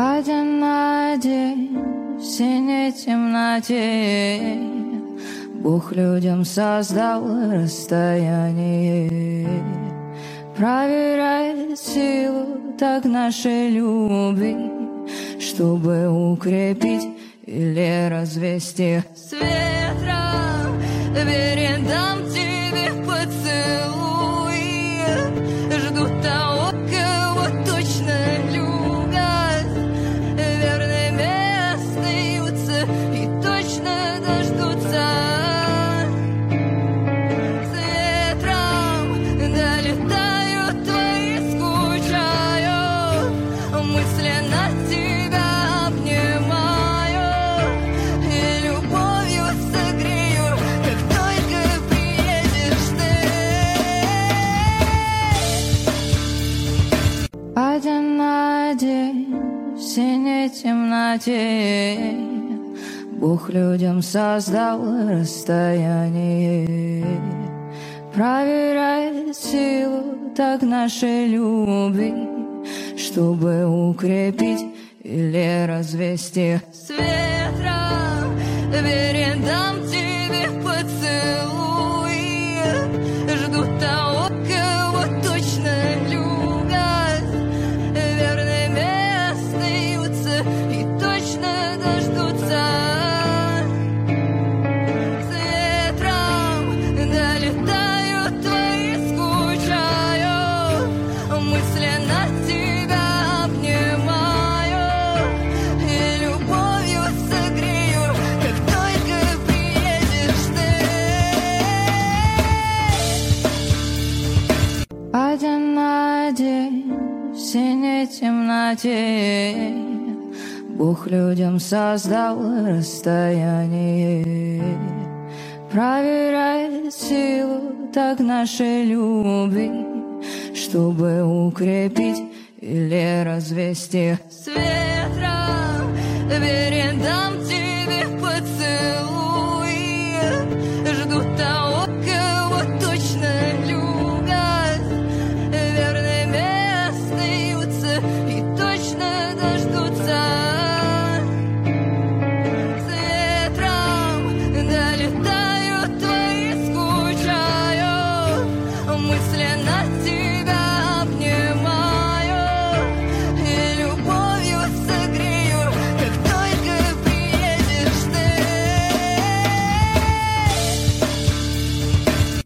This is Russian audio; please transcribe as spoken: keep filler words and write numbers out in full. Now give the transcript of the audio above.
Один на один в синей темноте Бог людям создал расстояние, проверяет силу так нашей любви, чтобы укрепить или развести. С ветром верен дам тебе поцелуй, жду того, кого точно любят, верными остаются и точно дождутся. С ветром долетают твои, скучаю, мысленно тебя обнимаю и любовью согрею, как только приедешь ты. Один на один в синей темноте Бог людям создал расстояние, проверяет силу так нашей любви, чтобы укрепить или развести. С ветром верен дам тебе поцелуй, жду того, кого точно любят, верными остаются и точно дождутся. С ветром долетают твои, скучаю, мысленно тебя обнимаю и любовью согрею, как только приедешь ты. Один на один в синей темноте Бог людям создал расстояние, проверяет силу так нашей любви, чтобы укрепить или развести. С ветром верен дам тебе поцелуй, жду того, кого точно любят, верными остаются и точно дождутся. С ветром долетают твои, скучаю, мысленно тебя